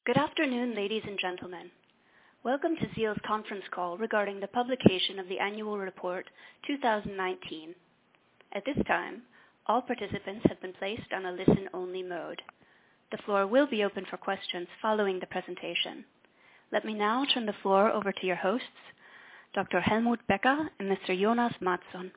Good afternoon, ladies and gentlemen. Welcome to Zeal's conference call regarding the publication of the annual report 2019. At this time, all participants have been placed on a listen-only mode. The floor will be open for questions following the presentation. Let me now turn the floor over to your hosts, Dr. Helmut Becker and Mr. Jonas Mattsson.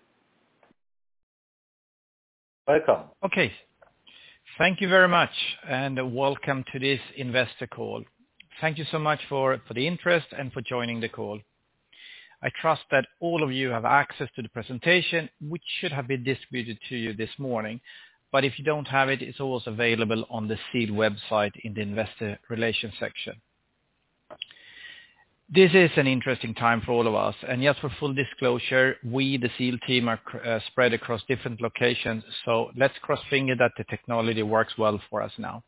Welcome. Okay. Thank you very much and welcome to this investor call. Thank you so much for the interest and for joining the call. I trust that all of you have access to the presentation, which should have been distributed to you this morning. But if you don't have it, it's also available on the Zeal website in the investor relations section. This is an interesting time for all of us, and just for full disclosure, we, the Zeal team, are spread across different locations, so let's cross finger that the technology works well for us now.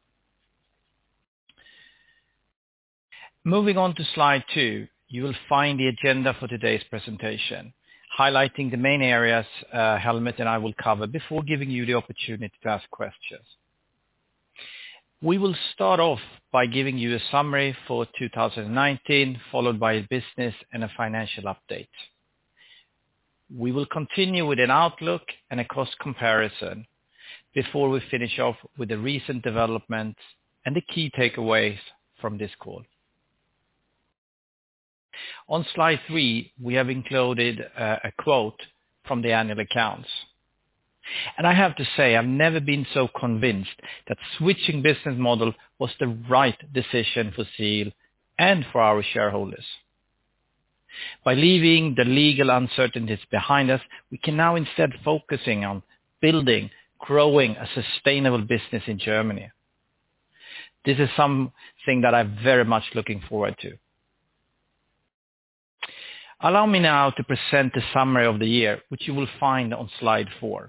Moving on to slide 2, you will find the agenda for today's presentation, highlighting the main areas Helmut and I will cover before giving you the opportunity to ask questions. We will start off by giving you a summary for 2019, followed by a business and a financial update. We will continue with an outlook and a cost comparison before we finish off with the recent developments and the key takeaways from this call. On slide 3, we have included a quote from the annual accounts. And I have to say, I've never been so convinced that switching business model was the right decision for Zeal and for our shareholders. By leaving the legal uncertainties behind us, we can now instead focusing on building, growing a sustainable business in Germany. This is something that I'm very much looking forward to. Allow me now to present the summary of the year, which you will find on slide 4.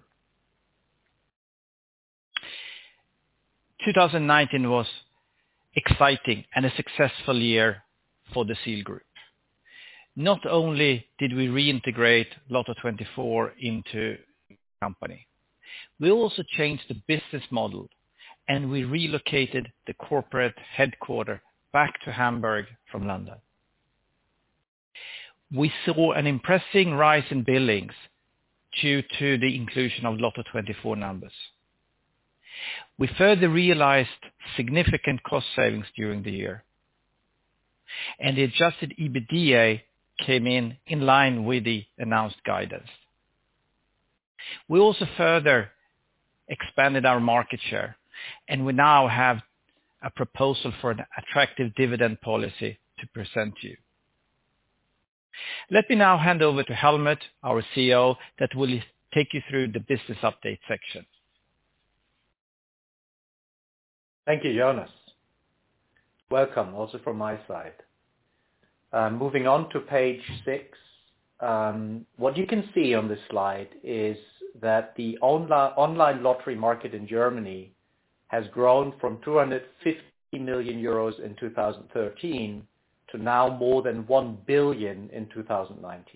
2019 was exciting and a successful year for the Zeal Group. Not only did we reintegrate Lotto24 into the company, we also changed the business model and we relocated the corporate headquarters back to Hamburg from London. We saw an impressive rise in billings due to the inclusion of Lotto24 numbers. We further realized significant cost savings during the year, and the adjusted EBITDA came in line with the announced guidance. We also further expanded our market share, and we now have a proposal for an attractive dividend policy to present to you. Let me now hand over to Helmut, our CEO, that will take you through the business update section. Thank you, Jonas. Welcome also from my side. Moving on to page 6, what you can see on this slide is that the online lottery market in Germany has grown from 250 million euros in 2013 to now more than 1 billion in 2019.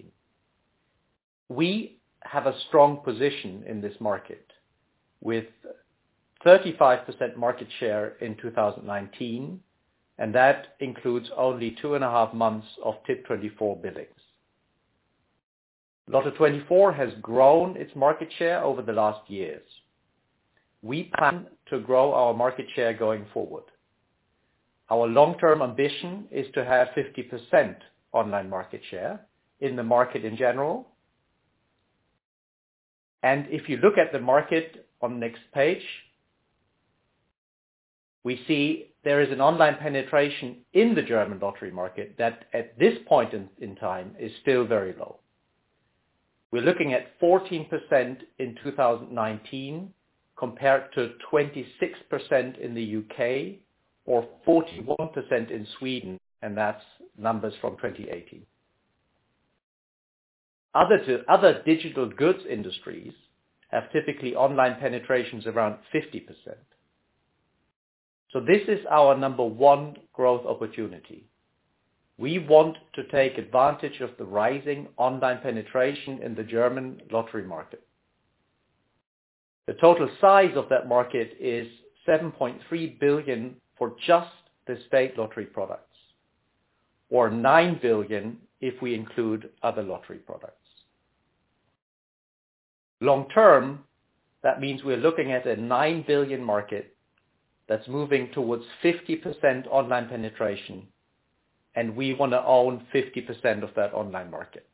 We have a strong position in this market with 35% market share in 2019, and that includes only 2.5 months of TIP24 billings. Lotto24 has grown its market share over the last years. We plan to grow our market share going forward. Our long-term ambition is to have 50% online market share in the market in general. And if you look at the market on the next page, we see there is an online penetration in the German lottery market that at this point in time is still very low. We're looking at 14% in 2019 compared to 26% in the UK or 41% in Sweden, and that's numbers from 2018. Other digital goods industries have typically online penetrations around 50%. So this is our number one growth opportunity. We want to take advantage of the rising online penetration in the German lottery market. The total size of that market is 7.3 billion for just the state lottery products, or 9 billion if we include other lottery products. Long term, that means we're looking at a 9 billion market that's moving towards 50% online penetration, and we want to own 50% of that online market.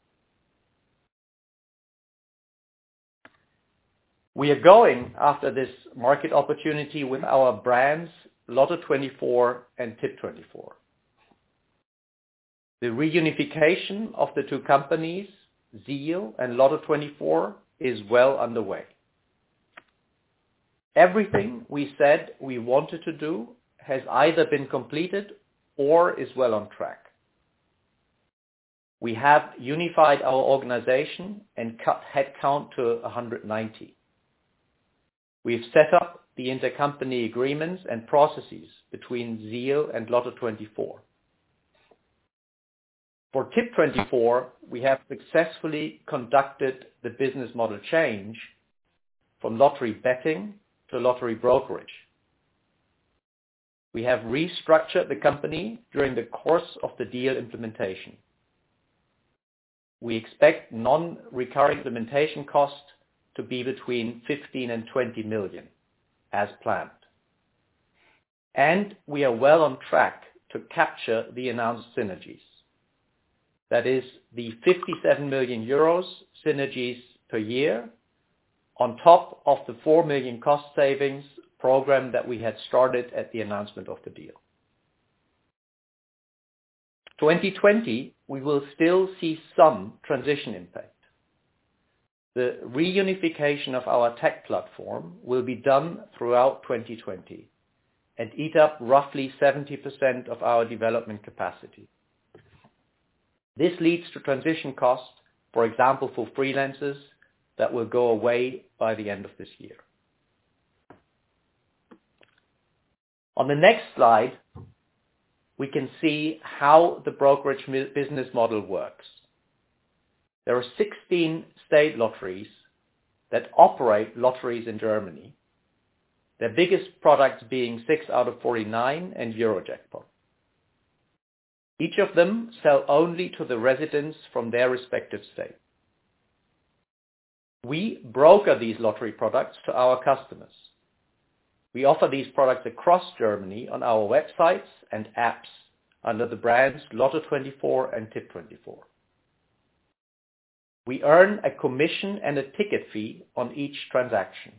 We are going after this market opportunity with our brands Lotto24 and Tip24. The reunification of the two companies, ZEAL and Lotto24, is well underway. Everything we said we wanted to do has either been completed or is well on track. We have unified our organization and cut headcount to 190. We've set up the intercompany agreements and processes between ZEAL and Lotto24. For Tip24, we have successfully conducted the business model change from lottery betting to lottery brokerage. We have restructured the company during the course of the deal implementation. We expect non-recurring implementation costs to be between 15 and 20 million, as planned. And we are well on track to capture the announced synergies. That is the 57 million euros synergies per year on top of the 4 million cost savings program that we had started at the announcement of the deal. 2020, we will still see some transition impact. The reunification of our tech platform will be done throughout 2020 and eat up roughly 70% of our development capacity. This leads to transition costs, for example, for freelancers, that will go away by the end of this year. On the next slide, we can see how the brokerage business model works. There are 16 state lotteries that operate lotteries in Germany, their biggest products being 6 out of 49 and Eurojackpot. Each of them sell only to the residents from their respective state. We broker these lottery products to our customers. We offer these products across Germany on our websites and apps under the brands Lotto24 and Tip24. We earn a commission and a ticket fee on each transaction.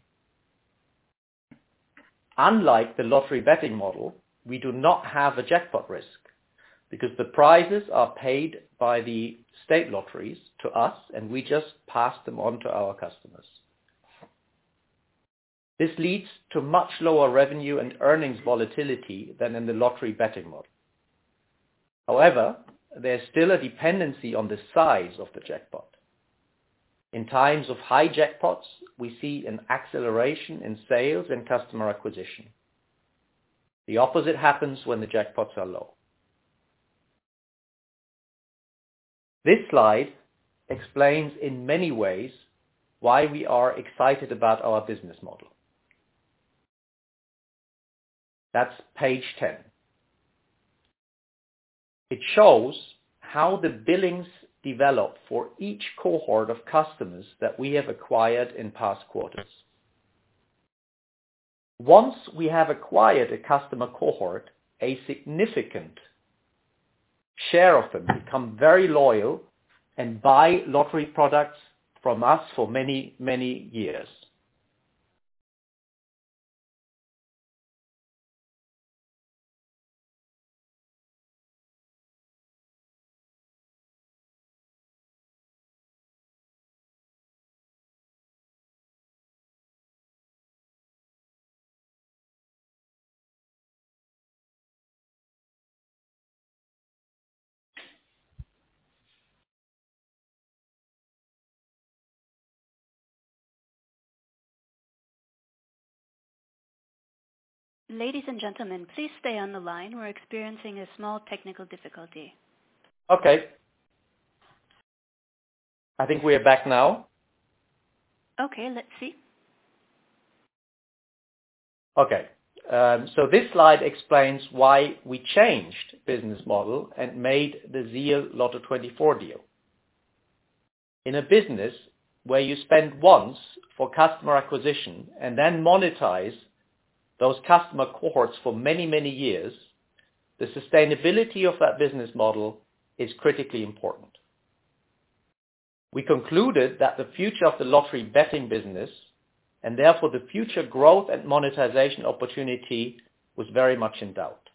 Unlike the lottery betting model, we do not have a jackpot risk because the prizes are paid by the state lotteries to us and we just pass them on to our customers. This leads to much lower revenue and earnings volatility than in the lottery betting model. However, there's still a dependency on the size of the jackpot. In times of high jackpots, we see an acceleration in sales and customer acquisition. The opposite happens when the jackpots are low. This slide explains in many ways why we are excited about our business model. That's page 10. It shows how the billings develop for each cohort of customers that we have acquired in past quarters. Once we have acquired a customer cohort, a significant share of them become very loyal and buy lottery products from us for many, many years. Ladies and gentlemen, please stay on the line. We're experiencing a small technical difficulty. Okay. I think we are back now. Okay, let's see. Okay. So this slide explains why we changed business model and made the Zeal Lotto 24 deal. In a business where you spend once for customer acquisition and then monetize those customer cohorts for many, many years, the sustainability of that business model is critically important. We concluded that the future of the lottery betting business, and therefore the future growth and monetization opportunity, was very much in doubt.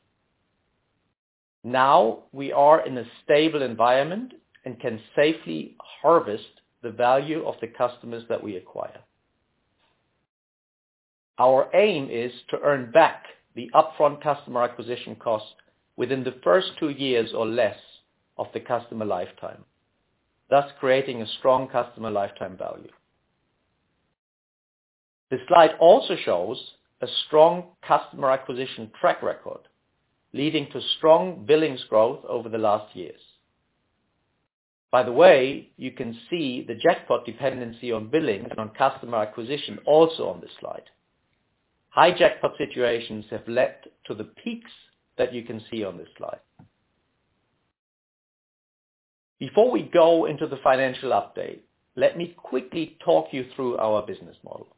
Now we are in a stable environment and can safely harvest the value of the customers that we acquire. Our aim is to earn back the upfront customer acquisition cost within the first 2 years or less of the customer lifetime, thus creating a strong customer lifetime value. The slide also shows a strong customer acquisition track record, leading to strong billings growth over the last years. By the way, you can see the jackpot dependency on billings and on customer acquisition also on this slide. High jackpot situations have led to the peaks that you can see on this slide. Before we go into the financial update, let me quickly talk you through our business model.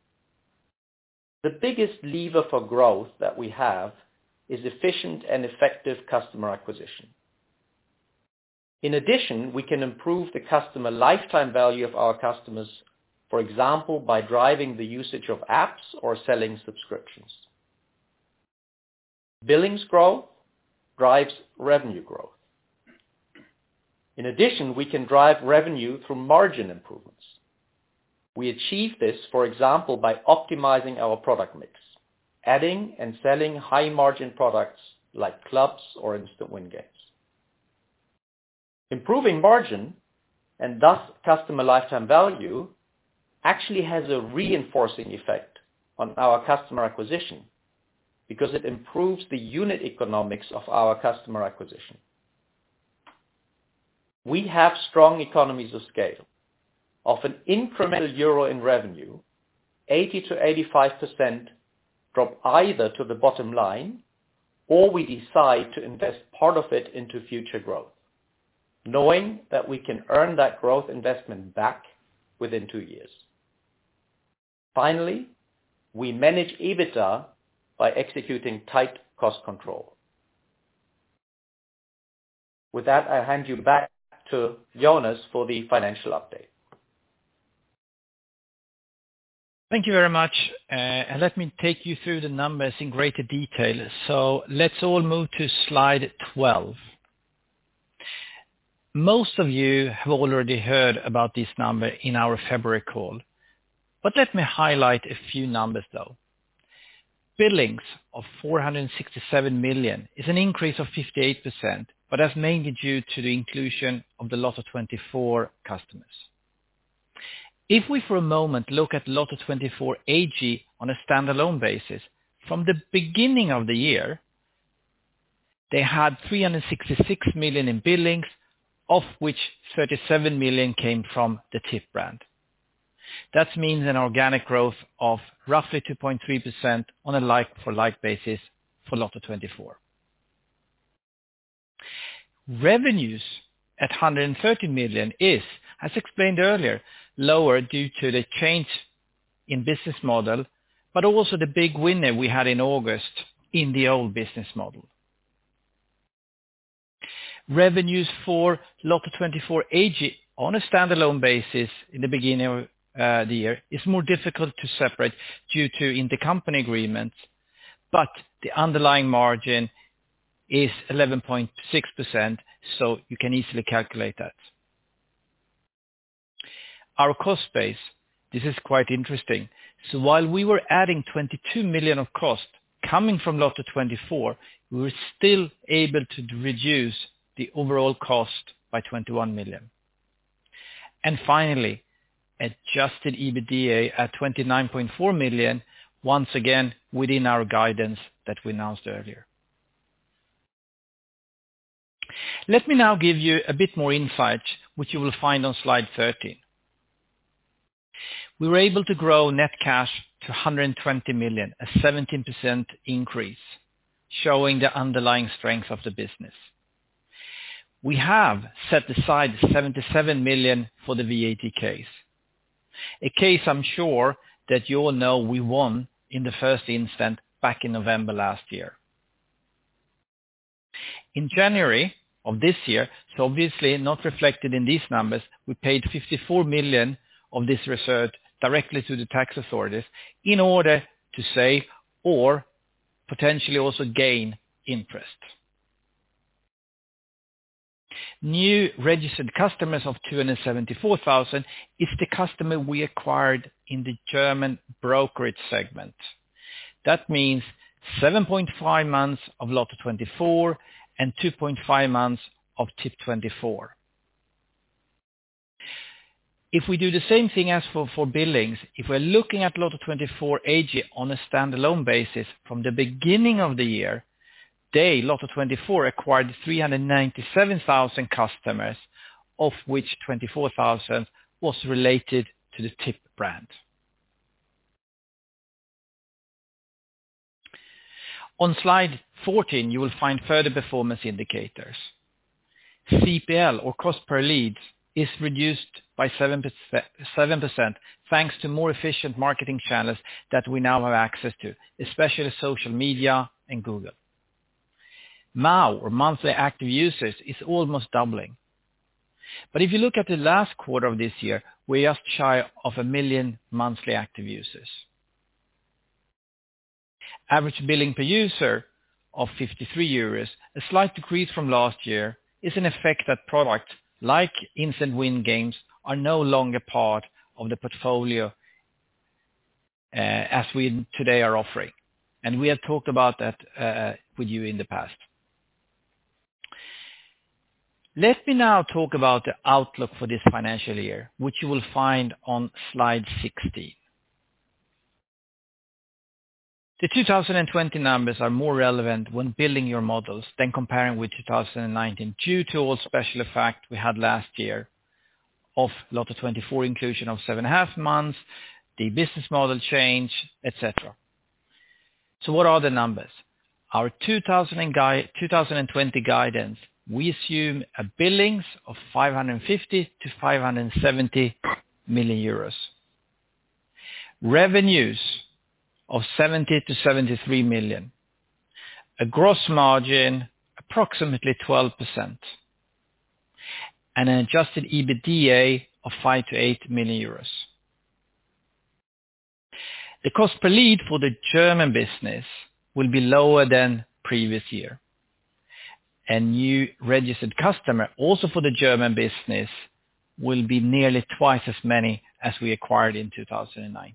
The biggest lever for growth that we have is efficient and effective customer acquisition. In addition, we can improve the customer lifetime value of our customers, for example, by driving the usage of apps or selling subscriptions. Billings growth drives revenue growth. In addition, we can drive revenue through margin improvements. We achieve this, for example, by optimizing our product mix, adding and selling high-margin products like clubs or instant win games. Improving margin, and thus customer lifetime value, actually has a reinforcing effect on our customer acquisition because it improves the unit economics of our customer acquisition. We have strong economies of scale. Of an incremental euro in revenue, 80 to 85% drop either to the bottom line or we decide to invest part of it into future growth, knowing that we can earn that growth investment back within 2 years. Finally, we manage EBITDA by executing tight cost control. With that, I hand you back to Jonas for the financial update. Thank you very much. And let me take you through the numbers in greater detail. So let's all move to slide 12. Most of you have already heard about this number in our February call, but let me highlight a few numbers though. Billings of 467 million is an increase of 58%, but that's mainly due to the inclusion of the Lotto 24 customers. If we for a moment look at Lotto 24 AG on a standalone basis, from the beginning of the year, they had 366 million in billings, of which 37 million came from the TIP brand. That means an organic growth of roughly 2.3% on a like-for-like basis for Lotto 24. Revenues at 130 million is, as explained earlier, lower due to the change in business model, but also the big winner we had in August in the old business model. Revenues for Lotto 24 AG on a standalone basis in the beginning of the year is more difficult to separate due to intercompany agreements, but the underlying margin is 11.6%, so you can easily calculate that. Our cost base, this is quite interesting. So while we were adding 22 million of cost coming from Lotto 24, we were still able to reduce the overall cost by 21 million. And finally, adjusted EBITDA at 29.4 million, once again within our guidance that we announced earlier. Let me now give you a bit more insight, which you will find on slide 13. We were able to grow net cash to 120 million, a 17% increase, showing the underlying strength of the business. We have set aside 77 million for the VAT case. A case I'm sure that you all know we won in the first instance back in November last year. In January of this year, so obviously not reflected in these numbers, we paid 54 million of this research directly to the tax authorities in order to save or potentially also gain interest. New registered customers of 274,000 is the customer we acquired in the German brokerage segment. That means 7.5 months of Lotto24 and 2.5 months of Tip24. If we do the same thing as for billings, if we're looking at Lotto24 AG on a standalone basis from the beginning of the year, Lotto24 acquired 397,000 customers, of which 24,000 was related to the Tip brand. On slide 14, you will find further performance indicators. CPL, or cost per lead, is reduced by 7% thanks to more efficient marketing channels that we now have access to, especially social media and Google. MAU, or monthly active users, is almost doubling. But if you look at the last quarter of this year, we're just shy of 1 million monthly active users. Average billing per user of 53 euros, a slight decrease from last year, is an effect that products like instant win games are no longer part of the portfolio as we today are offering. And we have talked about that with you in the past. Let me now talk about the outlook for this financial year, which you will find on slide 16. The 2020 numbers are more relevant when building your models than comparing with 2019 due to all special effects we had last year of Lotto24 inclusion of 7.5 months, the business model change, etc. So what are the numbers? Our 2020 guidance, we assume a billings of 550 to 570 million euros. Revenues of 70 to 73 million. A gross margin approximately 12%. And an adjusted EBITDA of 5 to 8 million euros. The cost per lead for the German business will be lower than previous year. And new registered customer, also for the German business, will be nearly twice as many as we acquired in 2019.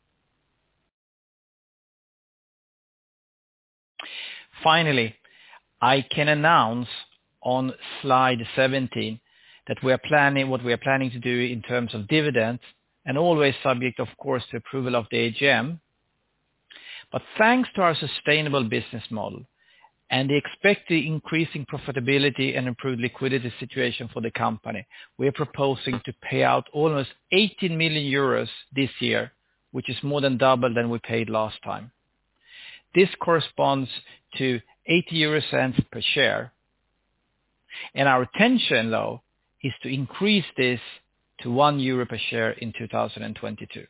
Finally, I can announce on slide 17 that what we are planning to do in terms of dividends, and always subject, of course, to approval of the AGM. But thanks to our sustainable business model and the expected increasing profitability and improved liquidity situation for the company, we are proposing to pay out almost 18 million euros this year, which is more than double than we paid last time. This corresponds to 0.80 per share. And our intention, though, is to increase this to €1 per share in 2022.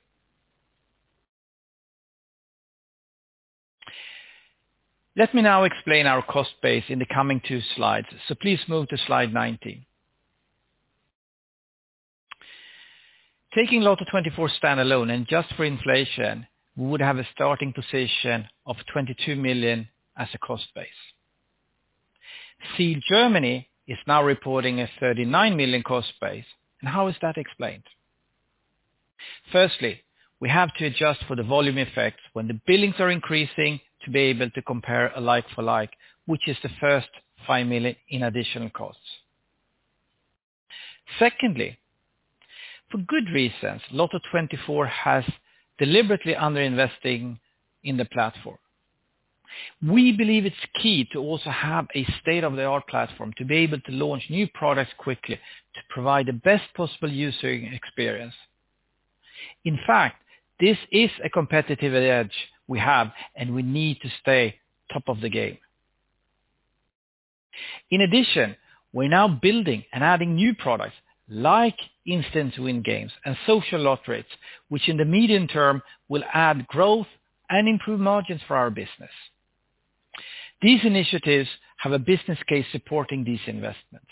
Let me now explain our cost base in the coming 2 slides, so please move to slide 19. Taking Lotto24 standalone and just for inflation, we would have a starting position of 22 million as a cost base. Seal Germany is now reporting a 39 million cost base. And how is that explained? Firstly, we have to adjust for the volume effects when the billings are increasing to be able to compare a like for like, which is the first 5 million in additional costs. Secondly, for good reasons, Lotto24 has deliberately underinvesting in the platform. We believe it's key to also have a state-of-the-art platform to be able to launch new products quickly to provide the best possible user experience. In fact, this is a competitive edge we have, and we need to stay top of the game. In addition, we're now building and adding new products like instant win games and social lotteries, which in the medium term will add growth and improve margins for our business. These initiatives have a business case supporting these investments.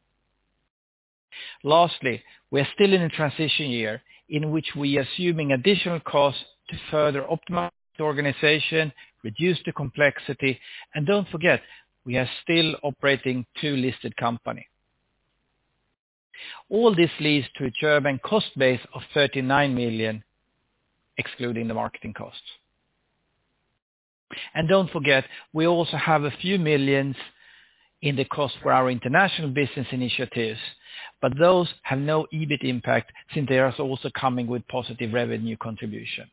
Lastly, we are still in a transition year in which we are assuming additional costs to further optimize the organization, reduce the complexity, and don't forget, we are still operating two listed companies. All this leads to a German cost base of 39 million, excluding the marketing costs. And don't forget, we also have a few millions in the cost for our international business initiatives, but those have no EBIT impact since they are also coming with positive revenue contribution.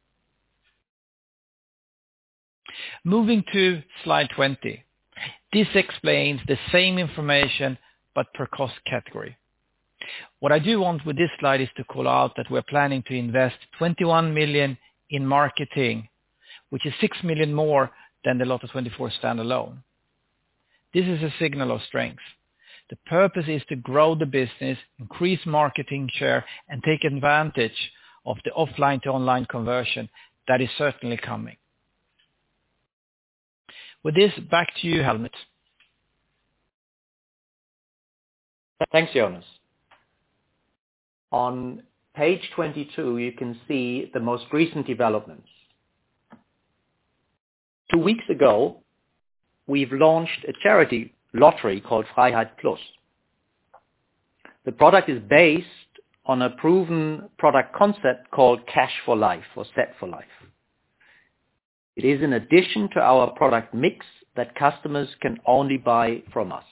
Moving to slide 20. This explains the same information but per cost category. What I do want with this slide is to call out that we're planning to invest 21 million in marketing, which is 6 million more than the Lotto24 standalone. This is a signal of strength. The purpose is to grow the business, increase marketing share, and take advantage of the offline to online conversion that is certainly coming. With this, back to you, Helmut. Thanks, Jonas. On page 22, you can see the most recent developments. 2 weeks ago, we've launched a charity lottery called Freiheit Plus. The product is based on a proven product concept called Cash for Life or Set for Life. It is in addition to our product mix that customers can only buy from us.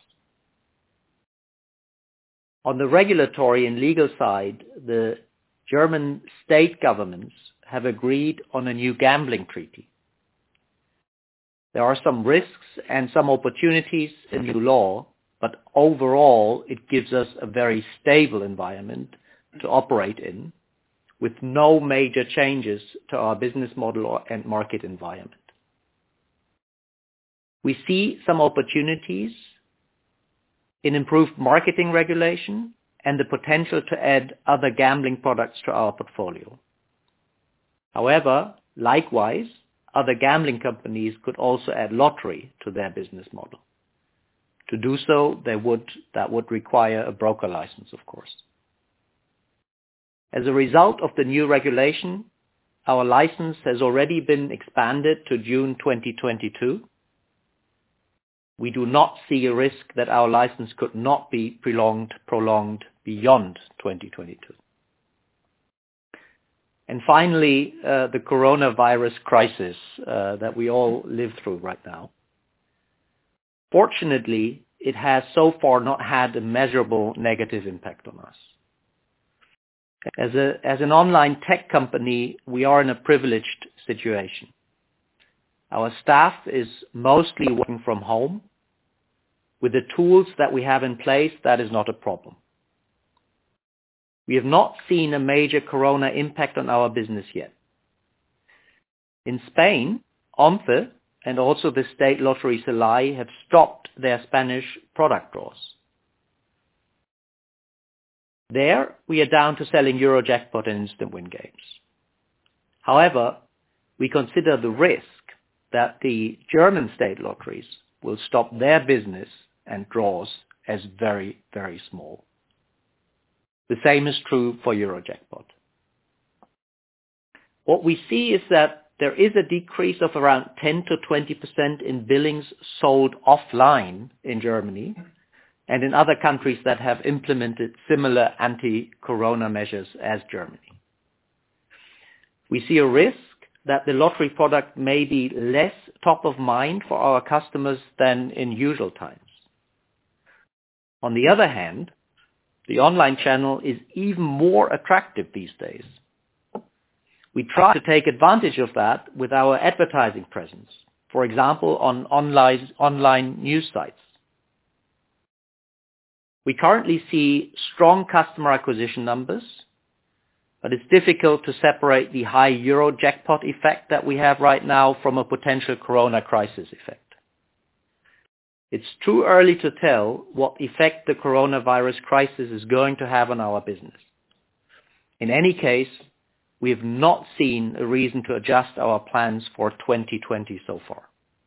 On the regulatory and legal side, the German state governments have agreed on a new gambling treaty. There are some risks and some opportunities in new law, but overall it gives us a very stable environment to operate in, with no major changes to our business model and market environment. We see some opportunities in improved marketing regulation and the potential to add other gambling products to our portfolio. However, likewise, other gambling companies could also add lottery to their business model. To do so, that would require a broker license, of course. As a result of the new regulation, our license has already been expanded to June 2022. We do not see a risk that our license could not be prolonged beyond 2022. And finally, the coronavirus crisis that we all live through right now. Fortunately, it has so far not had a measurable negative impact on us. As an online tech company, we are in a privileged situation. Our staff is mostly working from home. With the tools that we have in place, that is not a problem. We have not seen a major corona impact on our business yet. In Spain, ONCE and also the state lottery SELAI have stopped their Spanish product draws. There, we are down to selling Eurojackpot and instant win games. However, we consider the risk that the German state lotteries will stop their business and draws as very, very small. The same is true for Eurojackpot. What we see is that there is a decrease of around 10 to 20% in billings sold offline in Germany and in other countries that have implemented similar anti-corona measures as Germany. We see a risk that the lottery product may be less top of mind for our customers than in usual times. On the other hand, the online channel is even more attractive these days. We try to take advantage of that with our advertising presence, for example, on online news sites. We currently see strong customer acquisition numbers, but it's difficult to separate the high euro jackpot effect that we have right now from a potential corona crisis effect. It's too early to tell what effect the coronavirus crisis is going to have on our business. In any case, we have not seen a reason to adjust our plans for 2020 so far.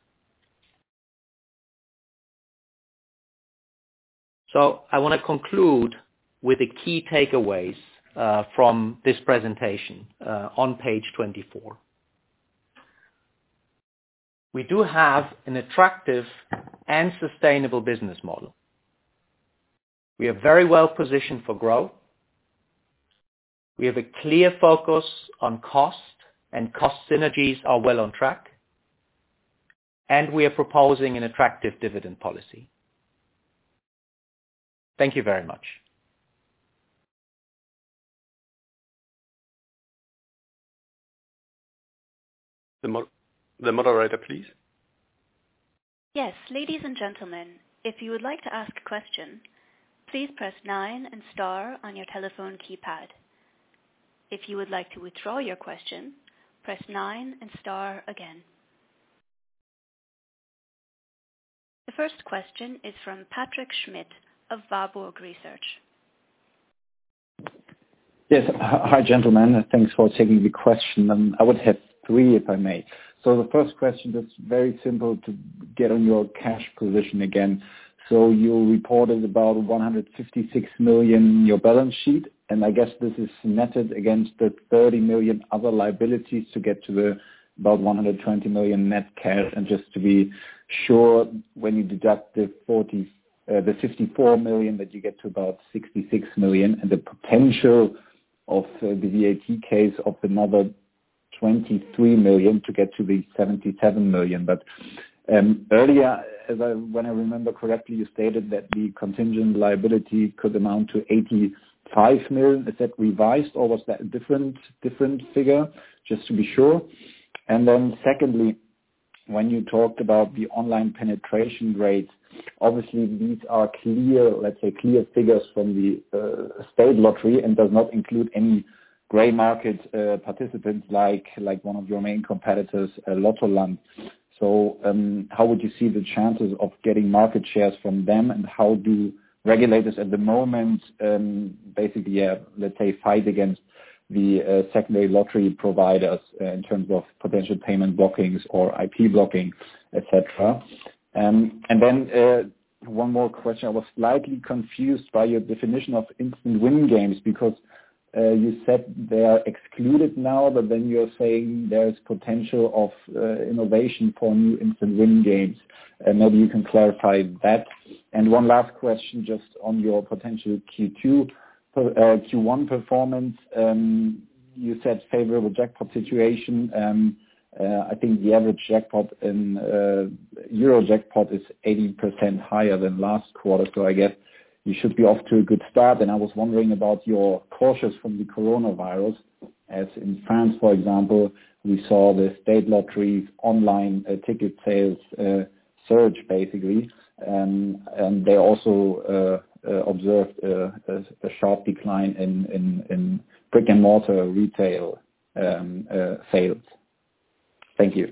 So I want to conclude with the key takeaways from this presentation on page 24. We do have an attractive and sustainable business model. We are very well positioned for growth. We have a clear focus on cost, and cost synergies are well on track. And we are proposing an attractive dividend policy. Thank you very much. The moderator, please. Yes, ladies and gentlemen, if you would like to ask a question, please press 9 and star on your telephone keypad. If you would like to withdraw your question, press 9 and star again. The first question is from Patrick Schmidt of Warburg Research. Yes, hi gentlemen. Thanks for taking the question. I would have 3 if I may. So the first question is very simple to get on your cash position again. So you reported about 156 million in your balance sheet, and I guess this is netted against the 30 million other liabilities to get to the about 120 million net cash. And just to be sure, when you deduct the 54 million, that you get to about 66 million, and the potential of the VAT case of another 23 million to get to the 77 million. But earlier, when I remember correctly, you stated that the contingent liability could amount to 85 million. Is that revised, or was that a different figure, just to be sure? And then secondly, when you talked about the online penetration rates, obviously these are clear, let's say clear figures from the state lottery, and does not include any grey market participants like one of your main competitors, Lottoland. So how would you see the chances of getting market shares from them, and how do regulators at the moment basically, let's say, fight against the secondary lottery providers in terms of potential payment blockings or IP blocking, etc. And then one more question. I was slightly confused by your definition of instant win games, because you said they are excluded now, but then you're saying there's potential of innovation for new instant win games. Maybe you can clarify that. And one last question, just on your potential Q1 performance. You said favorable jackpot situation. I think the average jackpot in Euro jackpot is 80% higher than last quarter, so I guess you should be off to a good start. And I was wondering about your cautious from the coronavirus, as in France, for example, we saw the state lotteries online ticket sales surge basically, and they also observed a sharp decline in brick and mortar retail sales. Thank you.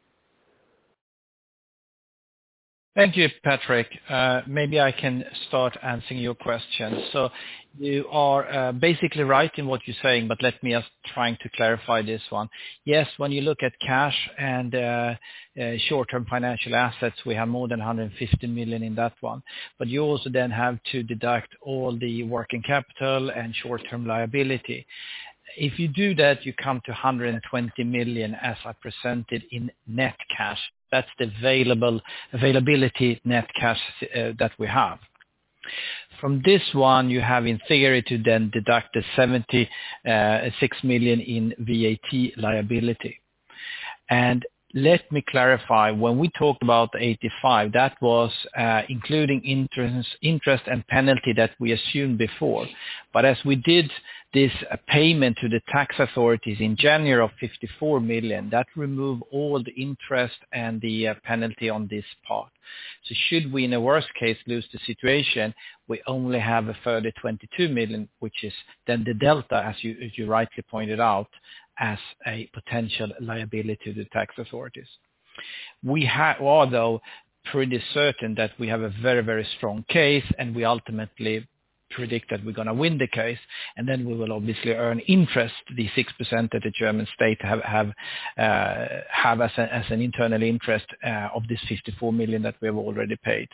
Thank you, Patrick. Maybe I can start answering your question. So you are basically right in what you're saying, but let me just trying to clarify this one. Yes, when you look at cash and short-term financial assets, we have more than 150 million in that one. But you also then have to deduct all the working capital and short-term liability. If you do that, you come to 120 million as I presented in net cash. That's the availability net cash that we have. From this one, you have in theory to then deduct the 76 million in VAT liability. And let me clarify. When we talked about the 85, that was including interest and penalty that we assumed before. But as we did this payment to the tax authorities in January of 54 million, that removed all the interest and the penalty on this part. So should we, in a worst case, lose the situation, we only have a further 22 million, which is then the delta, as you rightly pointed out, as a potential liability to the tax authorities. We are, though, pretty certain that we have a very, very strong case, and we ultimately predict that we're going to win the case, and then we will obviously earn interest, the 6% that the German state have as an internal interest of this 54 million that we have already paid.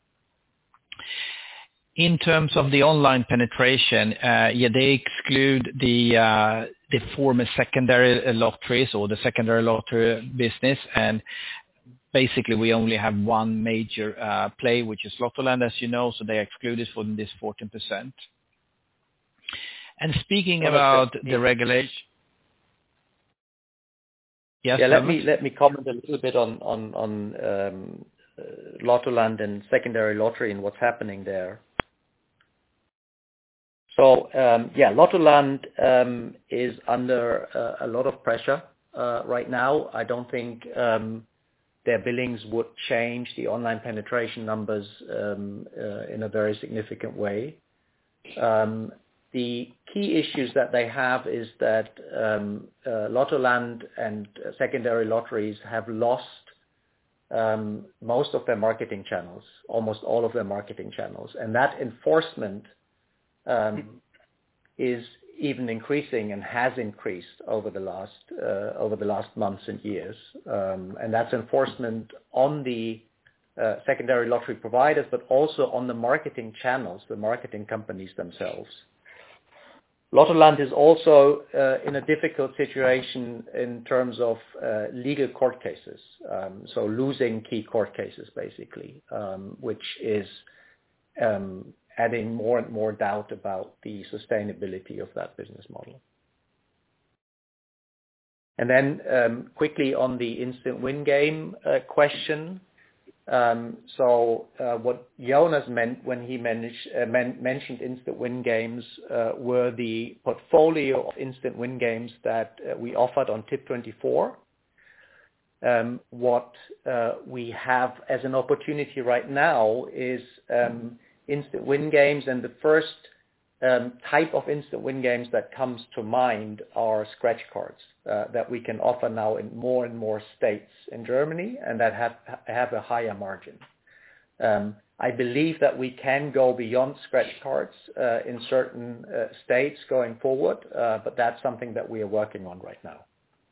In terms of the online penetration, they exclude the former secondary lotteries or the secondary lottery business, and basically we only have one major play, which is Lottoland, as you know, so they excluded from this 14%. And speaking about the regulation, yes. Yeah, let me comment a little bit on Lottoland and secondary lottery and what's happening there. So, Lottoland is under a lot of pressure right now. I don't think their billings would change the online penetration numbers in a very significant way. The key issues that they have is that Lottoland and secondary lotteries have lost most of their marketing channels, almost all of their marketing channels, and that enforcement is even increasing and has increased over the last months and years, and that's enforcement on the secondary lottery providers, but also on the marketing channels, the marketing companies themselves. Lottoland is also in a difficult situation in terms of legal court cases, so losing key court cases basically, which is adding more and more doubt about the sustainability of that business model. And then quickly on the instant win game question. What Jonas meant when he mentioned instant win games were the portfolio of instant win games that we offered on Tip24. What we have as an opportunity right now is instant win games, and the first type of instant win games that comes to mind are scratch cards that we can offer now in more and more states in Germany, and that have a higher margin. I believe that we can go beyond scratch cards in certain states going forward, but that's something that we are working on right now.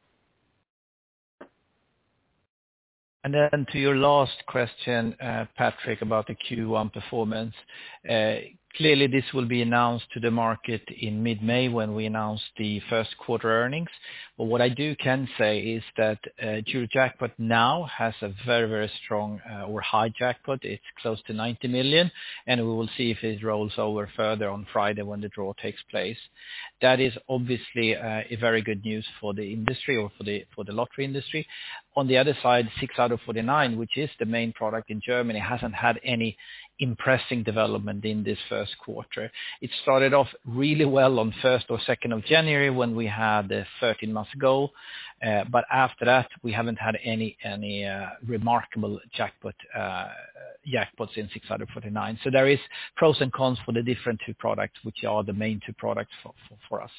And then to your last question, Patrick, about the Q1 performance. Clearly, this will be announced to the market in mid-May when we announce the first quarter earnings. But what I can say is that Eurojackpot now has a very, very strong or high jackpot. It's close to 90 million, and we will see if it rolls over further on Friday when the draw takes place. That is obviously a very good news for the industry or for the lottery industry. On the other side, 6 out of 49, which is the main product in Germany, hasn't had any impressive development in this first quarter. It started off really well on 1st or 2nd of January when we had the 13-month goal, but after that we haven't had any remarkable jackpots in 6 out of 49. So there is pros and cons for the different two products, which are the main two products for us.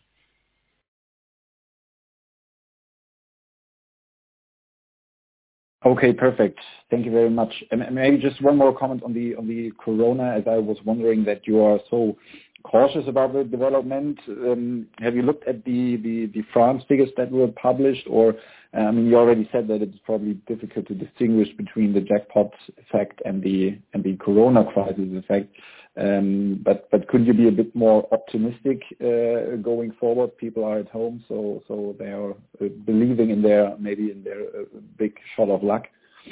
Okay, perfect. Thank you very much. And maybe just one more comment on the corona, as I was wondering that you are so cautious about the development. Have you looked at the France figures that were published, or you already said that it's probably difficult to distinguish between the jackpot effect and the corona crisis effect. But could you be a bit more optimistic going forward? People are at home, so they are believing in their big shot of luck.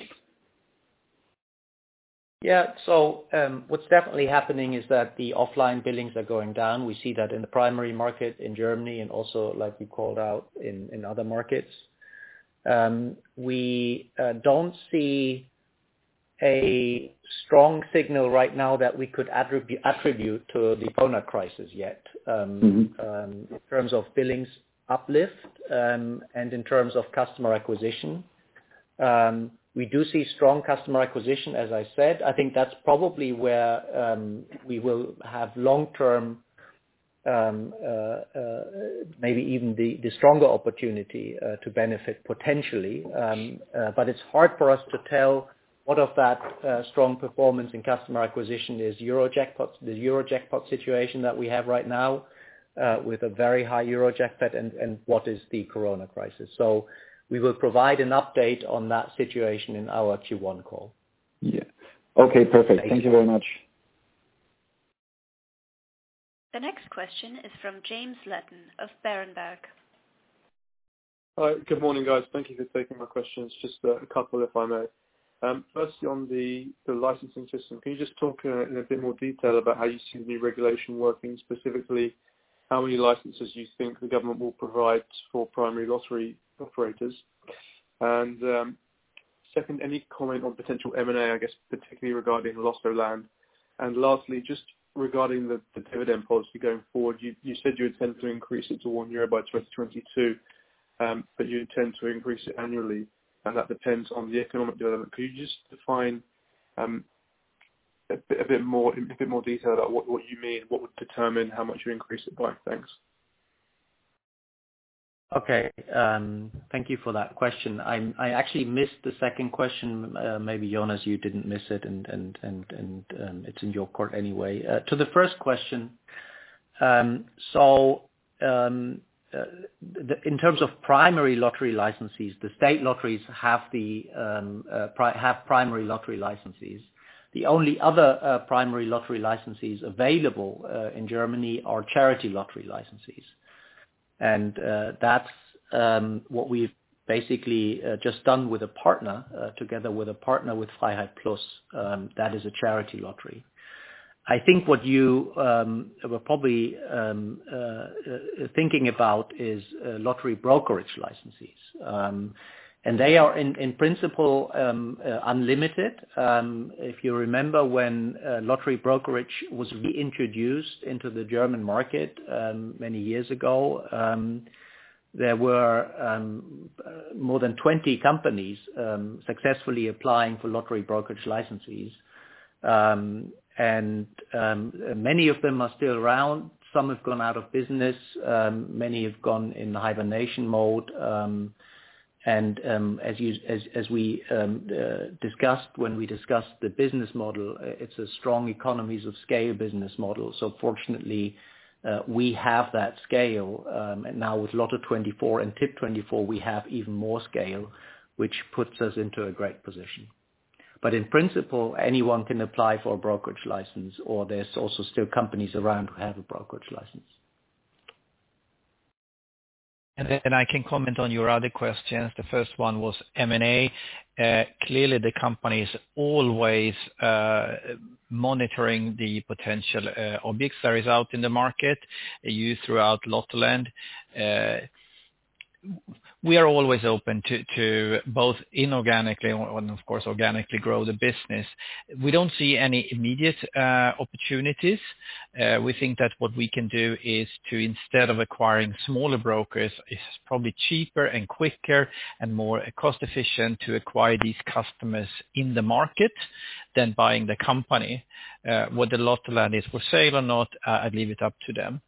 Yeah, so what's definitely happening is that the offline billings are going down. We see that in the primary market in Germany and also, like we called out, in other markets. We don't see a strong signal right now that we could attribute to the corona crisis yet, in terms of billings uplift and in terms of customer acquisition. We do see strong customer acquisition, as I said. I think that's probably where we will have long-term, maybe even the stronger opportunity to benefit potentially. But it's hard for us to tell what of that strong performance in customer acquisition is Eurojackpot, the Eurojackpot situation that we have right now with a very high Eurojackpot, and what is the corona crisis. So we will provide an update on that situation in our Q1 call. Yeah. Okay, perfect. Thank you very much. The next question is from James Letton of Berenberg. Hi, good morning, guys. Thank you for taking my questions. Just a couple, if I may. Firstly, on the licensing system, can you just talk in a bit more detail about how you see the new regulation working, specifically how many licenses you think the government will provide for primary lottery operators? And second, any comment on potential M&A, I guess, particularly regarding Lottoland? And lastly, just regarding the dividend policy going forward, you said you intend to increase it to €1 by 2022, but you intend to increase it annually, and that depends on the economic development. Could you just define a bit more detail about what you mean, what would determine how much you increase it by? Thanks. Okay. Thank you for that question. I actually missed the second question. Maybe Jonas, you didn't miss it, and it's in your court anyway. To the first question, in terms of primary lottery licensees, the state lotteries have primary lottery licensees. The only other primary lottery licensees available in Germany are charity lottery licensees. And that's what we've basically just done with a partner, together with a partner with Freiheit Plus. That is a charity lottery. I think what you were probably thinking about is lottery brokerage licensees. And they are in principle unlimited. If you remember when lottery brokerage was reintroduced into the German market many years ago, there were more than 20 companies successfully applying for lottery brokerage licenses. And many of them are still around. Some have gone out of business. Many have gone in hibernation mode. And as we discussed when we discussed the business model, it's a strong economies of scale business model. So fortunately, we have that scale. And now with Lotto24 and Tip24, we have even more scale, which puts us into a great position. But in principle, anyone can apply for a brokerage license, or there's also still companies around who have a brokerage license. And then I can comment on your other questions. The first one was M&A. Clearly, the company is always monitoring the potential objects that is out in the market. You throughout Lottoland. We are always open to both inorganically and, of course, organically grow the business. We don't see any immediate opportunities. We think that what we can do is to, instead of acquiring smaller brokers, it's probably cheaper and quicker and more cost efficient to acquire these customers in the market than buying the company. Whether Lottoland is for sale or not, I'd leave it up to them.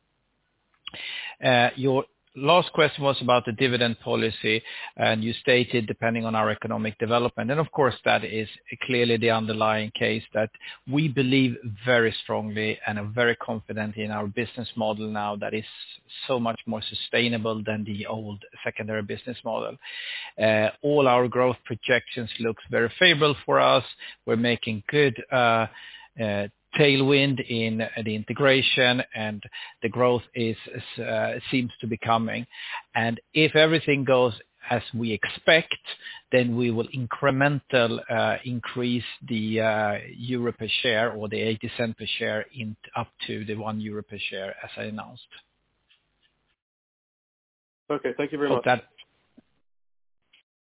Your last question was about the dividend policy, and you stated depending on our economic development. And of course, that is clearly the underlying case that we believe very strongly and are very confident in our business model now that is so much more sustainable than the old secondary business model. All our growth projections looks very favorable for us. We're making good tailwind in the integration, and the growth seems to be coming. And if everything goes as we expect, then we will incremental increase the euro per share, or the 80 cent per share, up to the €1 per share as I announced. Okay, thank you very much.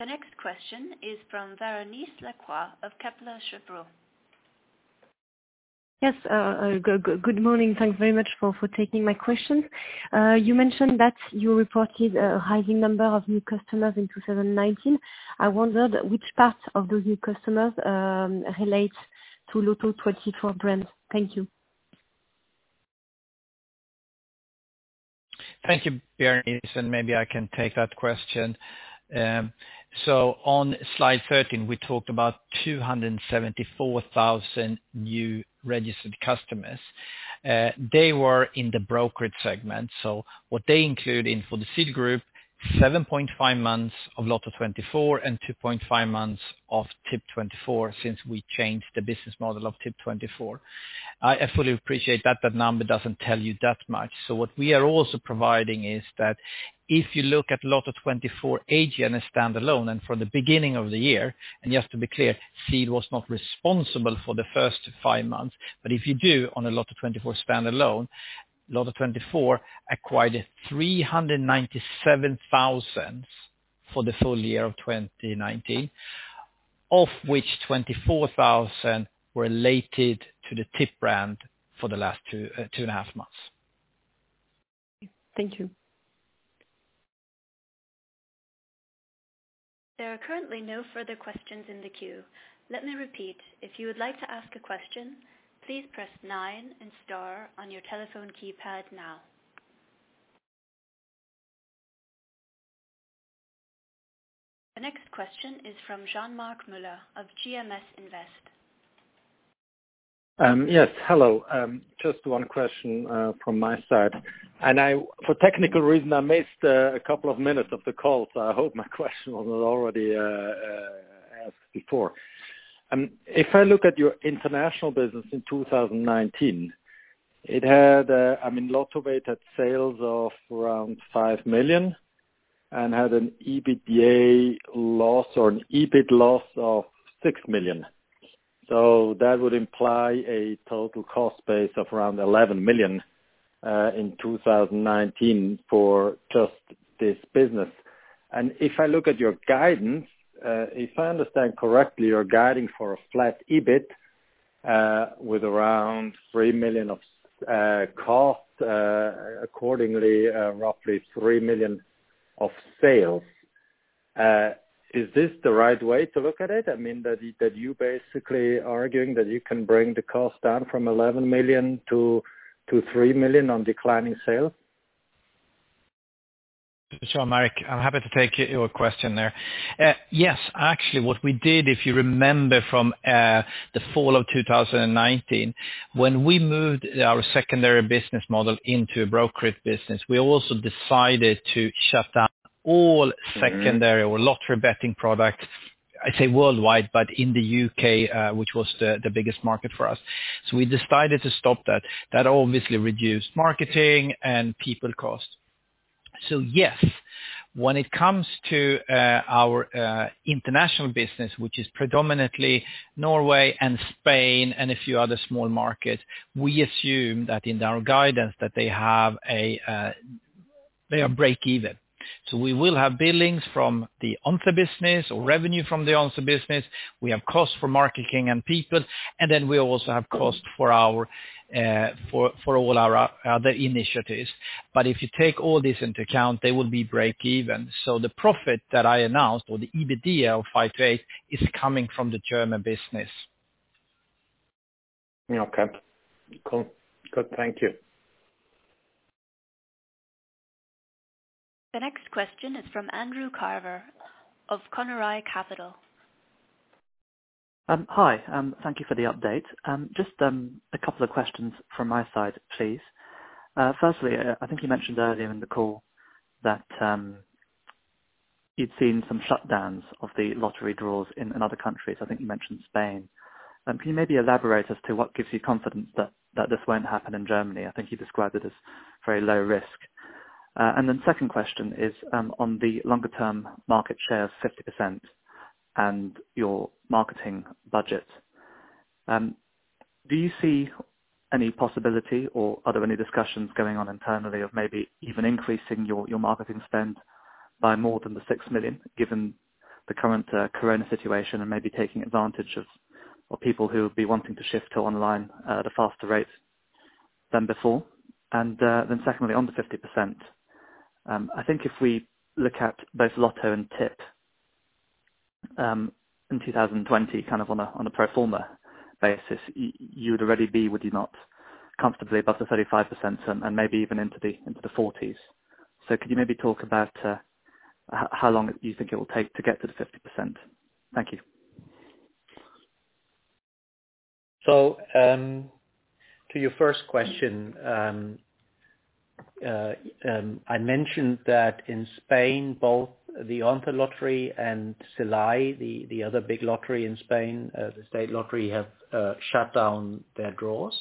The next question is from Veronique Lacroix of Kepler Cheuvreux. Yes, good morning. Thanks very much for taking my questions. You mentioned that you reported a rising number of new customers in 2019. I wondered which part of those new customers relates to Lotto24 brand. Thank you. Thank you, Bernice, and maybe I can take that question. So on slide 13, we talked about 274,000 new registered customers. They were in the brokerage segment. So what they include in for the Seed Group, 7.5 months of Lotto24 and 2.5 months of Tip24 since we changed the business model of Tip24. I fully appreciate that number doesn't tell you that much. So what we are also providing is that if you look at Lotto24 AGN as standalone and from the beginning of the year, and just to be clear, Seed was not responsible for the first 5 months, but if you do on a Lotto24 standalone, Lotto24 acquired 397,000 for the full year of 2019, of which 24,000 were related to the Tip brand for the last 2.5 months. Thank you. There are currently no further questions in the queue. Let me repeat, if you would like to ask a question, please press 9 and star on your telephone keypad now. The next question is from Jean-Marc Muller of GMS Invest. Yes, hello. Just one question from my side. And for technical reason, I missed a couple of minutes of the call, so I hope my question was not already asked before. If I look at your international business in 2019, it had, Lottovate had sales of around 5 million and had an EBITDA loss or an EBIT loss of 6 million. So that would imply a total cost base of around 11 million in 2019 for just this business. And if I look at your guidance, if I understand correctly, you're guiding for a flat EBIT with around 3 million of cost, accordingly roughly 3 million of sales. Is this the right way to look at it? I mean, that you basically arguing that you can bring the cost down from 11 million to 3 million on declining sales? Sure, Mark. I'm happy to take your question there. Yes, actually, what we did, if you remember from the fall of 2019, when we moved our secondary business model into a brokerage business, we also decided to shut down all secondary or lottery betting products, I say worldwide, but in the UK, which was the biggest market for us. So we decided to stop that. That obviously reduced marketing and people cost. So yes, when it comes to our international business, which is predominantly Norway and Spain and a few other small markets, we assume that in our guidance that they are break even. So we will have billings from the Onse business or revenue from the Onse business. We have costs for marketing and people, and then we also have costs for our for all our other initiatives. But if you take all this into account, they will be break even. So the profit that I announced, or the EBITDA of 5 to 8, is coming from the German business. Okay, cool, good, thank you. The next question is from Andrew Carver of Connery Capital. Hi, thank you for the update. Just a couple of questions from my side, please. Firstly, I think you mentioned earlier in the call that you'd seen some shutdowns of the lottery draws in other countries. I think you mentioned Spain. Can you maybe elaborate as to what gives you confidence that this won't happen in Germany? I think you described it as very low risk. And then second question is on the longer term market share of 50% and your marketing budget. Do you see any possibility, or are there any discussions going on internally of maybe even increasing your marketing spend by more than the 6 million, given the current corona situation and maybe taking advantage of people who would be wanting to shift to online at a faster rate than before? And then secondly, on the 50%, I think if we look at both Lotto and TIP in 2020, kind of on a pro forma basis, you would already be, would you not, comfortably above the 35% and maybe even into the 40s. So could you maybe talk about how long you think it will take to get to the 50%? Thank you. So to your first question, I mentioned that in Spain, both the ONCE lottery and SELAI, the other big lottery in Spain, the state lottery, have shut down their draws.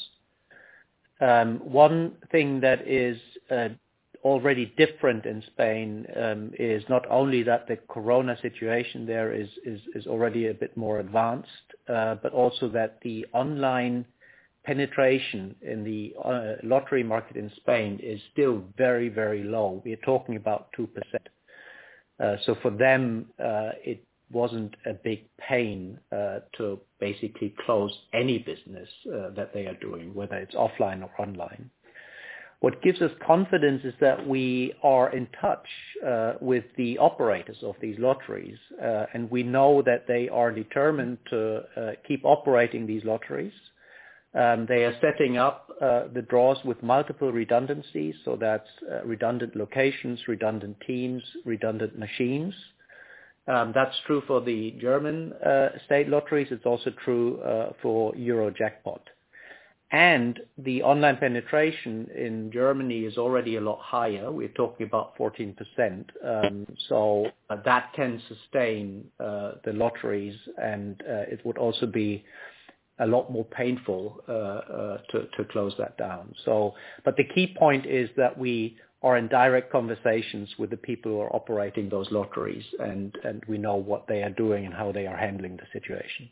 One thing that is already different in Spain is not only that the corona situation there is already a bit more advanced, but also that the online penetration in the lottery market in Spain is still very, very low. We're talking about 2%. So for them, it wasn't a big pain to basically close any business that they are doing, whether it's offline or online. What gives us confidence is that we are in touch with the operators of these lotteries, and we know that they are determined to keep operating these lotteries. They are setting up the draws with multiple redundancies, so that's redundant locations, redundant teams, redundant machines. That's true for the German state lotteries. It's also true for Eurojackpot. And the online penetration in Germany is already a lot higher. We're talking about 14%. So that can sustain the lotteries, and it would also be a lot more painful to close that down. So, but the key point is that we are in direct conversations with the people who are operating those lotteries, and we know what they are doing and how they are handling the situation.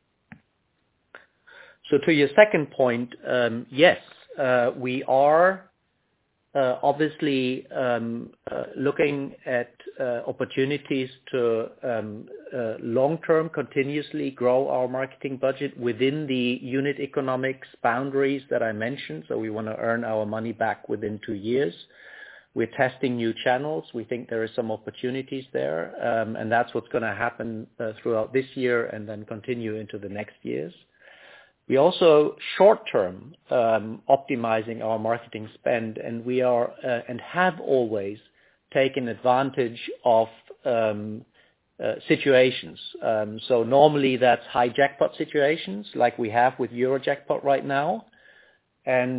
So to your second point, yes, we are obviously looking at opportunities to long-term continuously grow our marketing budget within the unit economics boundaries that I mentioned. So we want to earn our money back within 2 years. We're testing new channels. We think there are some opportunities there, and that's what's going to happen throughout this year and then continue into the next years. We also short-term optimizing our marketing spend, and we are and have always taken advantage of situations. So normally that's high jackpot situations like we have with Eurojackpot right now. And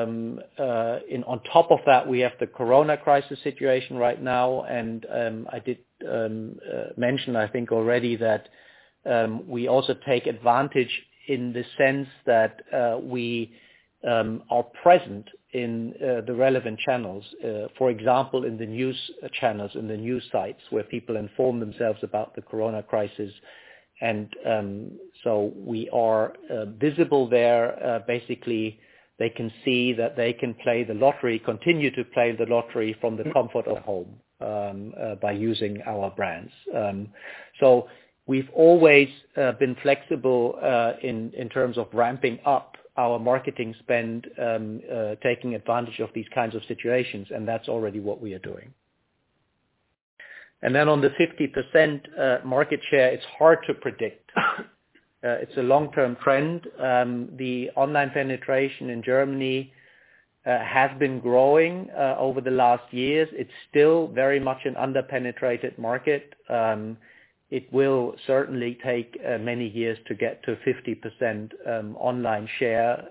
on top of that, we have the corona crisis situation right now. And I did mention, I think already, that we also take advantage in the sense that we are present in the relevant channels, for example, in the news channels, in the news sites where people inform themselves about the corona crisis. And so we are visible there. Basically, they can see that they can play the lottery, continue to play the lottery from the comfort of home by using our brands. So we've always been flexible in terms of ramping up our marketing spend, taking advantage of these kinds of situations, and that's already what we are doing. And then on the 50% market share, it's hard to predict. It's a long-term trend. The online penetration in Germany has been growing over the last years. It's still very much an under-penetrated market. It will certainly take many years to get to 50% online share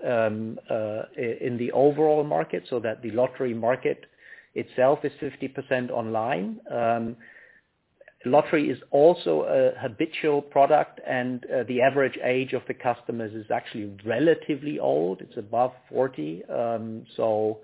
in the overall market, so that the lottery market itself is 50% online. Lottery is also a habitual product, and the average age of the customers is actually relatively old. It's above 40. So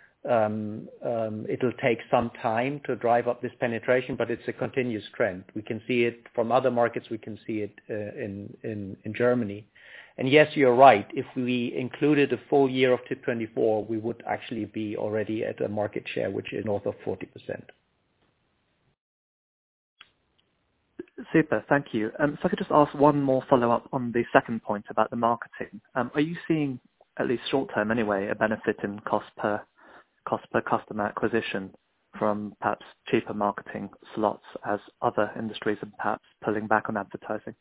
it'll take some time to drive up this penetration, but it's a continuous trend. We can see it from other markets. We can see it in Germany. And yes, you're right. If we included a full year of TIP24, we would actually be already at a market share which is north of 40%. Super, thank you. So I could just ask one more follow-up on the second point about the marketing. Are you seeing, at least short-term anyway, a benefit in cost per customer acquisition from perhaps cheaper marketing slots as other industries are perhaps pulling back on advertising?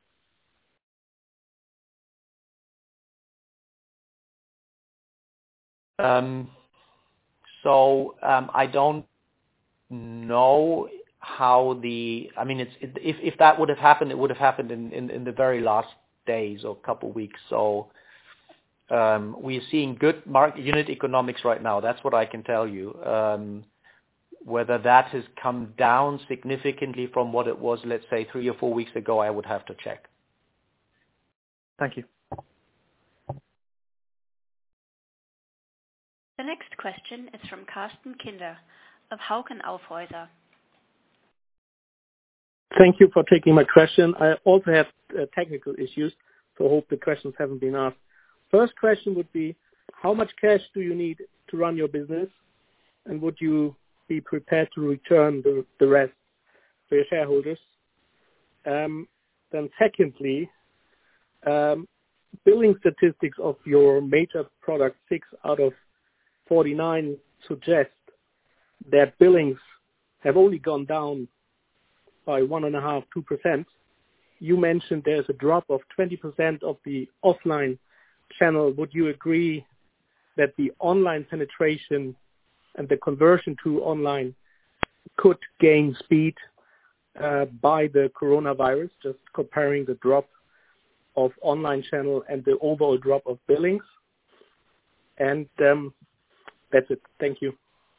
I don't know how if that would have happened, it would have happened in the very last days or couple weeks. So we're seeing good unit economics right now. That's what I can tell you. Whether that has come down significantly from what it was, let's say 3 or 4 weeks ago, I would have to check. Thank you. The next question is from Carsten Kinder of Hauck & Aufhäuser. Thank you for taking my question. I also have technical issues, so I hope the questions haven't been asked. First question would be, how much cash do you need to run your business, and would you be prepared to return the rest to your shareholders? Then secondly, billing statistics of your major product, 6 out of 49, suggest that billings have only gone down by 1.5-2%. You mentioned there's a drop of 20% of the offline channel. Would you agree that the online penetration and the conversion to online could gain speed by the coronavirus, just comparing the drop of online channel and the overall drop of billings? And that's it. Thank you.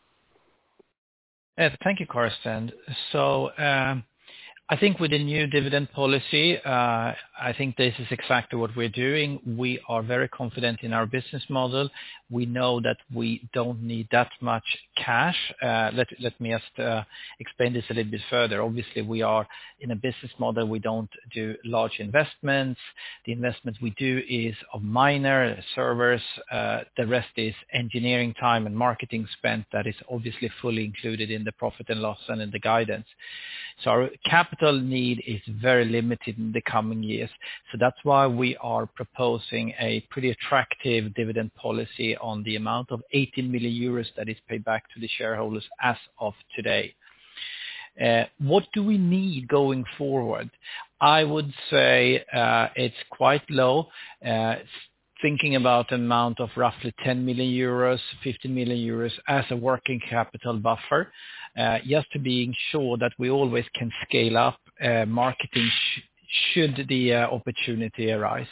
Thank you, Carsten. So I think with the new dividend policy, I think this is exactly what we're doing. We are very confident in our business model. We know that we don't need that much cash. Let me just explain this a little bit further. Obviously, we are in a business model. We don't do large investments. The investments we do is of minor servers. The rest is engineering time and marketing spend that is obviously fully included in the profit and loss and in the guidance. So our capital need is very limited in the coming years. So that's why we are proposing a pretty attractive dividend policy on the amount of 18 million euros that is paid back to the shareholders as of today. What do we need going forward? I would say it's quite low. Thinking about an amount of roughly 10 million euros, 15 million euros as a working capital buffer, just to being sure that we always can scale up marketing should the opportunity arise.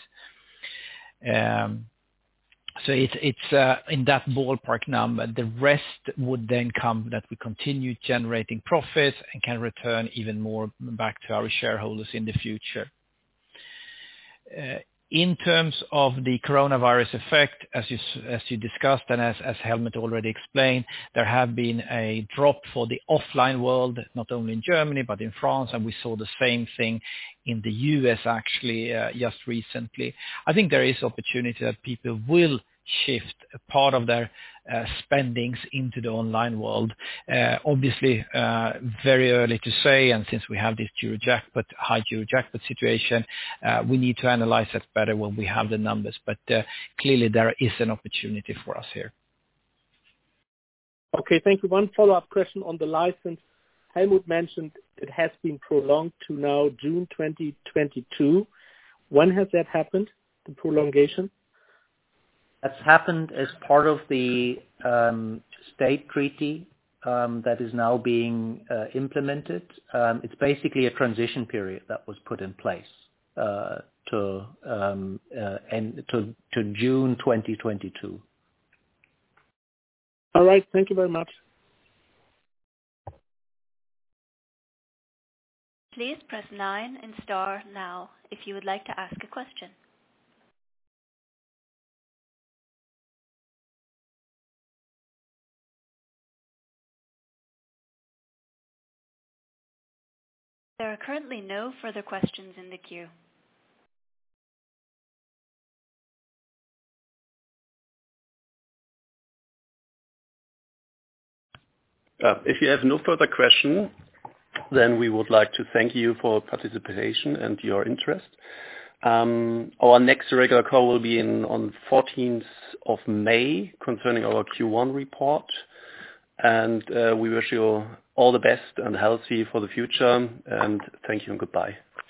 So it's in that ballpark number. The rest would then come that we continue generating profits and can return even more back to our shareholders in the future. In terms of the coronavirus effect, as you discussed and as Helmut already explained, there have been a drop for the offline world, not only in Germany but in France, and we saw the same thing in the US actually just recently. I think there is opportunity that people will shift a part of their spendings into the online world. Obviously, very early to say, and since we have this high Eurojackpot situation, we need to analyze that better when we have the numbers. But clearly, there is an opportunity for us here. Okay, thank you. One follow-up question on the license. Helmut mentioned it has been prolonged to now June 2022. When has that happened, the prolongation? That's happened as part of the state treaty that is now being implemented. It's basically a transition period that was put in place to June 2022. All right. Thank you very much. Please press 9 and star now if you would like to ask a question. There are currently no further questions in the queue. If you have no further question, then we would like to thank you for participation and your interest. Our next regular call will be on 14th of May concerning our Q1 report. And we wish you all the best and healthy for the future. And thank you and goodbye.